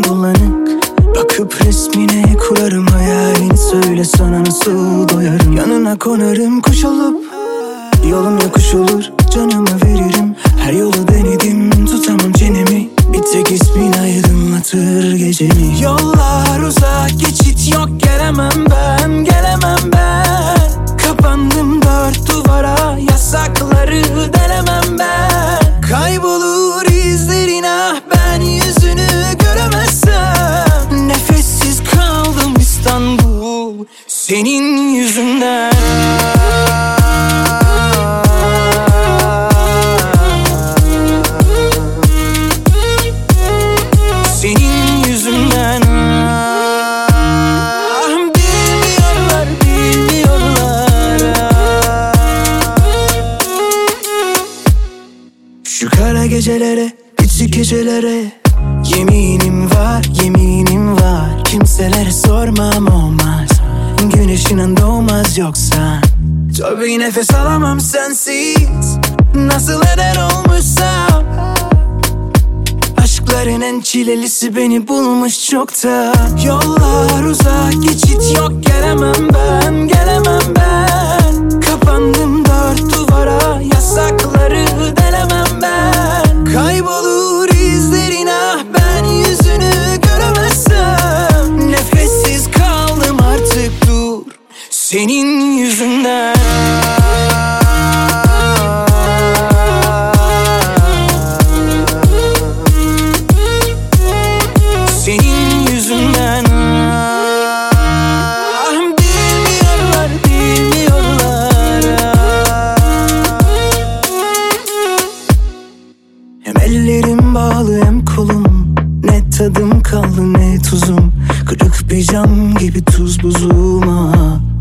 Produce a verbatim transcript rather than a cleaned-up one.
bulanık. Bakıp resmine kurarım hayalini, söyle sana nasıl doyarım. Yanına konarım kuş olup, yolum yokuş olur, canımı veririm. Her yolu denedim, tutamam çenemi. Bir tek ismin aydınlatır gecemi. Yollar uzak, geçit yok, gelemem ben, gelemem ben. Kapandım dört duvara, yasakları delemem ben. Kaybolur izlerin, ah ben yüzünü göremezsem. Nefessiz kaldım İstanbul, senin yüzünden. Senin yüzünden. Ah, bilmiyorlar, bilmiyorlar. Şu kara gecelere, küçük gecelere yeminim var, yeminim var. Kimselere sormam, olmaz. Güneşinin doğmaz yoksa. Tabii nefes alamam sensiz, nasıl eder olmuşsam. Aşkların en çilelisi beni bulmuş çokta. Yollar uzak, geçit yok, gelemem ben, gelemem ben. Kapandım dört duvara, yasakları delemem ben. Kaybolur izlerin, ah ben yüzünü göremezsem. Nefessiz kaldım artık, dur, senin yüzünden. Senin yüzünden. Ah, bilmiyorlar, bilmiyorlar. Hem ellerim bağlı hem kolum, ne tadım kaldı ne tuzum. Kırık bir cam gibi tuz buzuma.